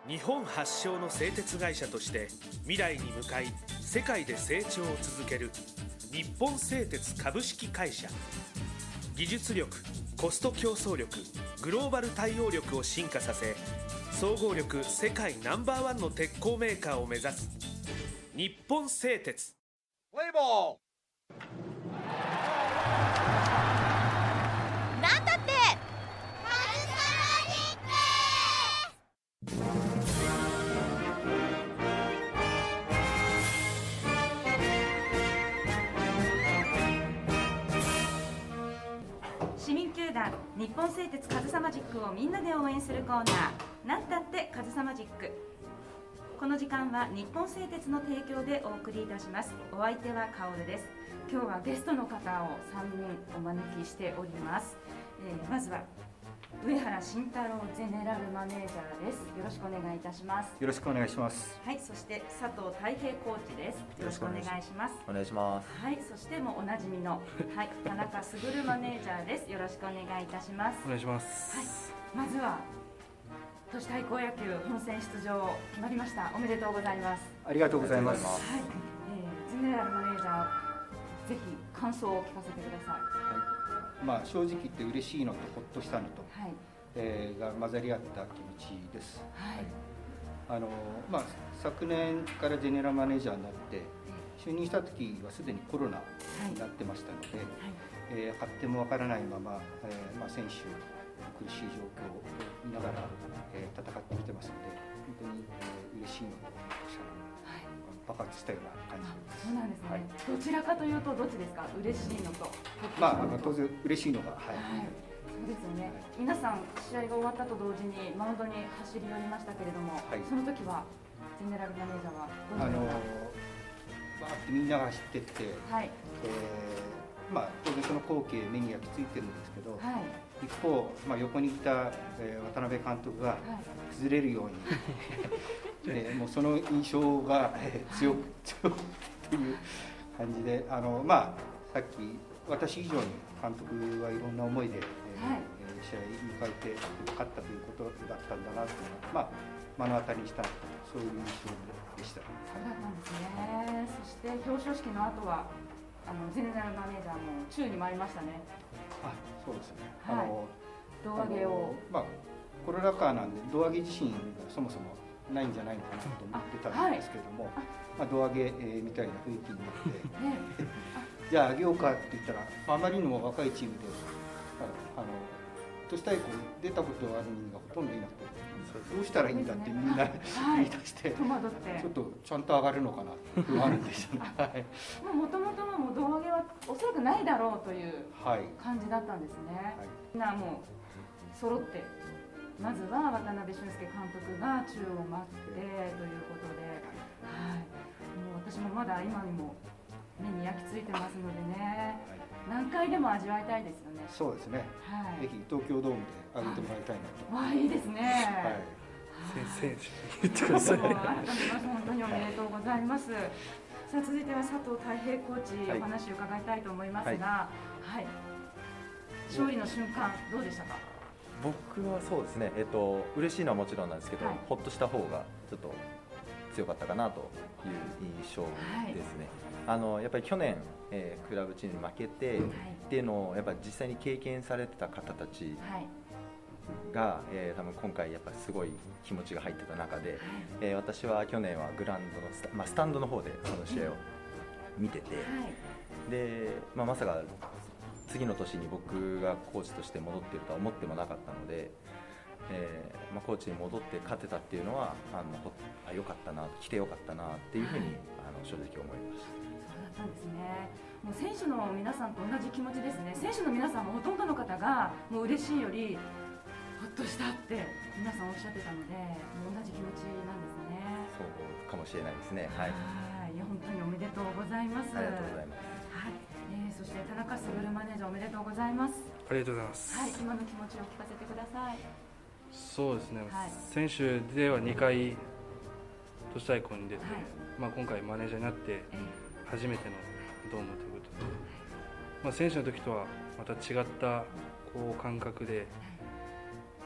日本発祥の製鉄会社として未来に向かい世界で成長を続ける日本製鉄株式会社。技術力、コスト競争力、グローバル対応力を進化させ、総合力世界No.1の鉄鋼メーカーを目指す日本製鉄。 プレイボール。 なんだって市民球団日本製鉄カズサマジックをみんなで応援するコーナー、なんだってカズサマジック。この時間は日本製鉄の提供でお送りいたします。お相手はカオルです。今日はゲストの方を3人お招きしております。まずは上原慎太郎ゼネラルマネージャーです。よろしくお願いいたします。 よろしくお願いします。 はい、そして佐藤太平コーチです。よろしくお願いします。 お願いします。 はい、そしてもうおなじみの、はい、田中卓マネージャーです。よろしくお願いいたします。 お願いします。 はい、まずは都市対抗野球本戦出場決まりました。おめでとうございます。 ありがとうございます。 はい、ゼネラルマネージャー、ぜひ感想を聞かせてください。 はい、正直言って嬉しいのとほっとしたのと、 はいが混ざり合った気持ちです。 はい昨年からゼネラルマネージャーになって就任した時はすでにコロナになってましたので、発展もわからないまま、選手苦しい状況を見ながら、戦ってきてますので、本当に、嬉しいのと爆発したような感じです。 そうなんですね。はい、どちらかというとどっちですか？嬉しいのと。 当然嬉しいのが、 そうですよね。皆さん試合が終わったと同時にマウンドに走り寄りましたけれども、その時はゼネラルマネージャーはどうですか？ バーってみんなが走ってって、当然その光景目に焼き付いてるんですけど、一方、横にいた、渡辺監督が崩れるように、もうその印象が、強くという感じで、さっき私以上に監督はいろんな思いで、試合に迎えて勝ったということだったんだなというのは、目の当たりにしたそういう印象でした。 そうだったんですね。そして表彰式の後はゼネラルマネージャーも宙に舞いましたね。 そうですね。 胴上げを、 コロナ禍なんで胴上げ自身がそもそもないんじゃないのかなと思ってたんですけれども、胴上げ、みたいな雰囲気になってじゃあ上げようかって言ったら、あまりにも若いチームで都市対抗出たことある人がほとんどいなくて、どうしたらいいんだってみんな言い出して、ちょっとちゃんと上がるのかなって不安でしたね。 もともとの胴上げはおそらくないだろうという感じだったんですね。みんなもう揃って、まずは渡辺俊介監督が宙を舞ってということで、もう私もまだ今にも目に焼き付いてますのでね、何回でも味わいたいですよね。 そうですね。ぜひ東京ドームで上げてもらいたいなと。 いいですね。 先生言ってください。 改めまして本当におめでとうございます。さあ続いては佐藤太平コーチ、お話を伺いたいと思いますが、勝利の瞬間どうでしたか？ 僕はそうですね。嬉しいのはもちろんなんですけど、ほっとした方がちょっと強かったかなという印象ですね。やっぱり去年、クラブチームに負けて、っていうのをやっぱり実際に経験されてた方たちが、多分今回やっぱりすごい気持ちが入ってた中で、私は去年はグラウンドのスタンドの方でその試合を見てて、で、まさか次の年に僕がコーチとして戻っているとは思ってもなかったので、コーチに戻って勝てたっていうのは良かったな、来て良かったなっていうふうに、正直思いました。 そうだったんですね。もう選手の皆さんと同じ気持ちですね。選手の皆さんもほとんどの方がもう嬉しいよりほっとしたって皆さんおっしゃってたので、もう同じ気持ちなんですね。 そうかもしれないですね。 本当におめでとうございます。 ありがとうございます。 そして田中卓マネージャーおめでとうございます。 ありがとうございます。 今の気持ちを聞かせてください。 そうですね。選手では2回都市対抗に出て、今回マネージャーになって初めてのドームということで、選手の時とはまた違った感覚で、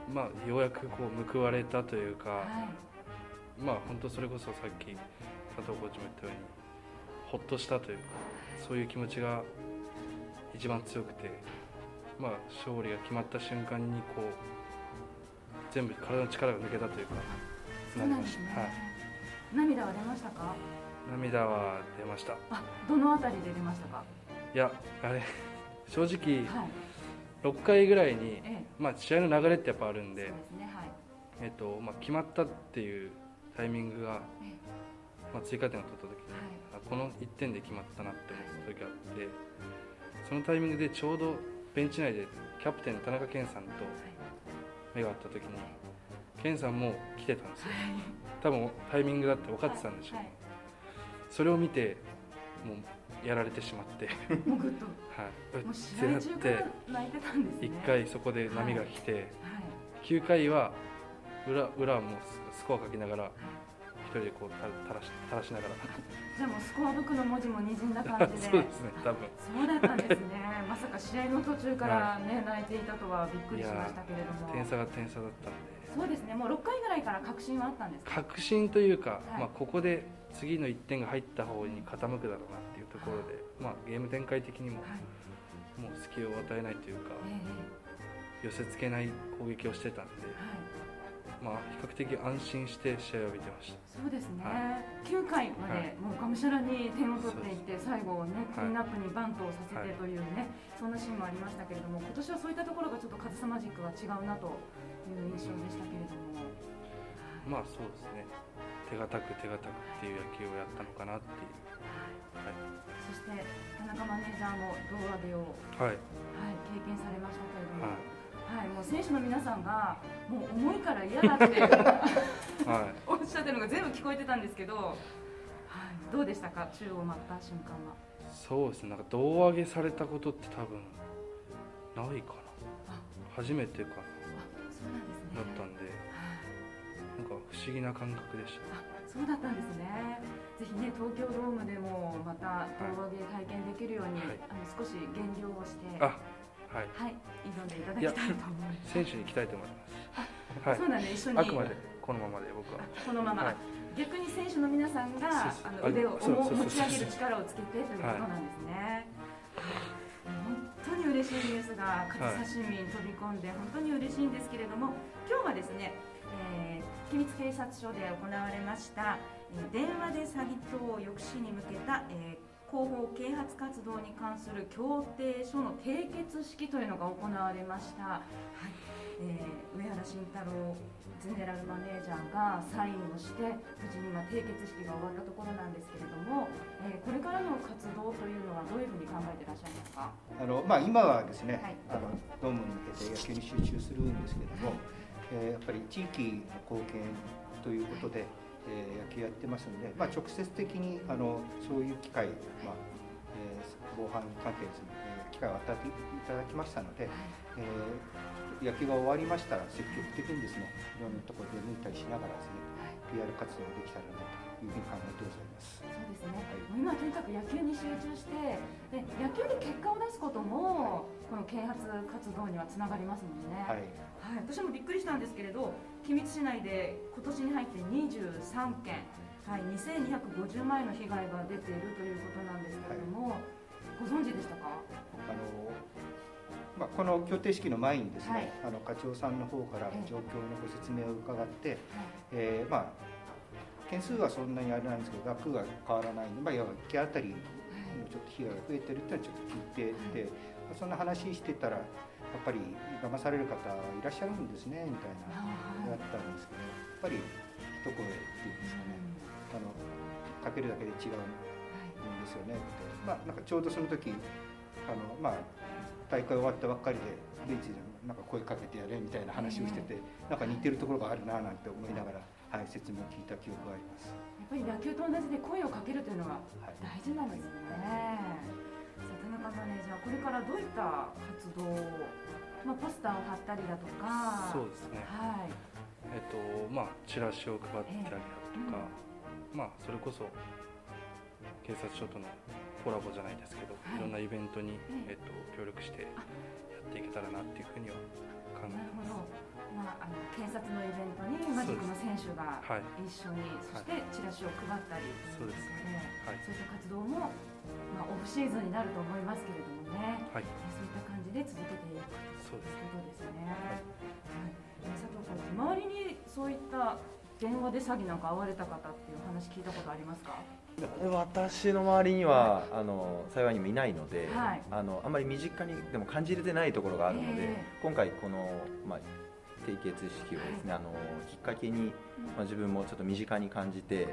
ようやくこう報われたというか、本当それこそさっき佐藤コーチも言ったようにほっとしたというか、そういう気持ちが一番強くて、勝利が決まった瞬間にこう全部体の力が抜けたというか、 そうなんですね。涙は出ましたか？ 涙は出ました。 どのあたりで出ましたか？ いや、あれ正直、6回ぐらいに、試合の流れってやっぱあるんで、決まったっていうタイミングが、追加点を取った時に、この1点で決まったなって思った時があって、そのタイミングでちょうどベンチ内でキャプテンの田中健さんと目が合った時に、健さんも来てたんですよ。多分タイミングだって分かってたんでしょうね。それを見てもうやられてしまってもうグッと、もう試合中から泣いてたんですね。 1回そこで波が来て、9回は裏はもうスコア書きながら一人でこう垂らしながらじゃあもうスコアブックの文字もにじんだ感じでそうですね、多分そうだったんですね。まさか試合の途中からね、泣いていたとはびっくりしましたけれども、 点差が点差だったんで。 そうですね、もう6回ぐらいから確信はあったんですか？ 確信というか、ここで次の1点が入った方に傾くだろうなっていうところで、ゲーム展開的にも、もう隙を与えないというか、寄せつけない攻撃をしてたんで、比較的安心して試合を見てました。 そうですね、9回までもうがむしゃらに点を取っていって、最後ね、クリーンアップにバントをさせてというね、そんなシーンもありましたけれども、今年はそういったところがちょっとカズサマジックは違うなという印象でしたけれども。 そうですね、手堅くっていう野球をやったのかなっていう。 そして田中マネージャーも胴上げを、経験されましたけれども、もう選手の皆さんがもう重いから嫌だっておっしゃってるのが全部聞こえてたんですけど、どうでしたか、宙を舞った瞬間は。 そうですね、なんか胴上げされたことって多分ないかな、初めてかな、だったんで、なんか不思議な感覚でした。 そうだったんですね。ぜひね、東京ドームでもまた胴上げ体験できるように、少し減量をして、挑んでいただきたいと思います。 選手に行きたいと思います。 そうなんで、一緒に。 あくまでこのままで僕は。 このまま。逆に選手の皆さんが腕を持ち上げる力をつけてということなんですね。本当に嬉しいニュースが勝佐市民飛び込んで本当に嬉しいんですけれども、今日はですね、君津警察署で行われました電話で詐欺等抑止に向けた広報啓発活動に関する協定書の締結式というのが行われました。上原慎太郎ゼネラルマネージャーがサインをして無事に今締結式が終わったところなんですけれども、これからの活動というのはどういうふうに考えていらっしゃいますか？ 今はですね、ドームに向けて野球に集中するんですけれども、やっぱり地域の貢献ということで、野球やってますので、直接的にそういう機会、防犯関係ですね、機会を与えていただきましたので、野球が終わりましたら積極的にですね、いろんなところで抜いたりしながらですね、PR 活動ができたらなというふうに考えてございます。 そうですね。今とにかく野球に集中して、野球で結果を出すこともこの啓発活動にはつながりますもんね。私もびっくりしたんですけれど、君津市内で今年に入って23件、2250万円の被害が出ているということなんですけれども、ご存知でしたか？ この協定式の前にですね、課長さんの方から状況のご説明を伺って、件数はそんなにあれなんですけど、額が変わらないので、1件あたりのちょっと被害が増えてるっていうのはちょっと聞いていて、そんな話してたら、やっぱり騙される方いらっしゃるんですねみたいなだったんですけど、やっぱり一声っていうんですかね、かけるだけで違うんですよねって、なんかちょうどその時大会終わったばっかりでベンチでなんか声かけてやれみたいな話をしてて、なんか似てるところがあるななんて思いながら、説明を聞いた記憶があります。 やっぱり野球と同じで声をかけるというのが大事なんですね。田中マネージャー、これからどういった活動を、ポスターを貼ったりだとか。 そうですね。チラシを配ったりだとか、それこそ警察署とのコラボじゃないですけど、いろんなイベントに、協力してやっていけたらなっていうふうには考えてます。 警察のイベントにマジックの選手が一緒に、そしてチラシを配ったりということで、そういった活動も、オフシーズンになると思いますけれどもね、そういった感じで続けていくということですね。佐藤コーチ、周りにそういった電話で詐欺なんか遭われた方っていう話聞いたことありますか？ 私の周りには幸いにもいないので、あんまり身近にでも感じれてないところがあるので、今回この、締結式をですね、きっかけに、自分もちょっと身近に感じて、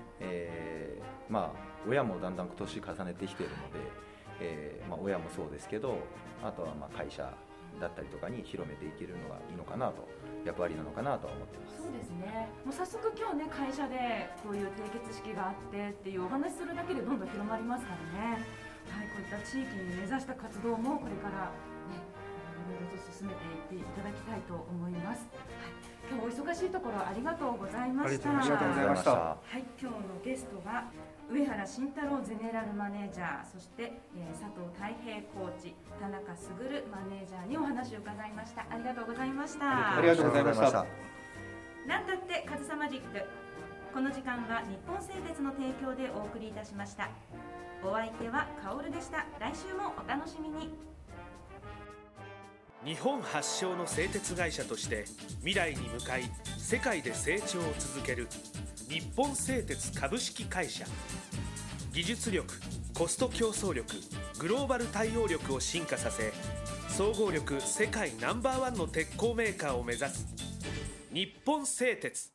親もだんだん年重ねてきているので、親もそうですけど、あとは会社だったりとかに広めていけるのがいいのかなと、役割なのかなとは思ってます。 そうですね。もう早速今日ね、会社でこういう締結式があってっていうお話するだけでどんどん広まりますからね。こういった地域に根ざした活動もこれからね、いろいろと進めていっていただきたいと思います。今日お忙しいところありがとうございました。 ありがとうございました。 今日のゲストは上原慎太郎ゼネラルマネージャー、そして、佐藤太平コーチ、田中卓マネージャーにお話を伺いました。ありがとうございました。 ありがとうございました。 なんだってカズサマジック。この時間は日本製鉄の提供でお送りいたしました。お相手はカオルでした。来週もお楽しみに。 日本発祥の製鉄会社として未来に向かい世界で成長を続ける日本製鉄株式会社。技術力、コスト競争力、グローバル対応力を進化させ、総合力世界ナンバーワンの鉄鋼メーカーを目指す日本製鉄。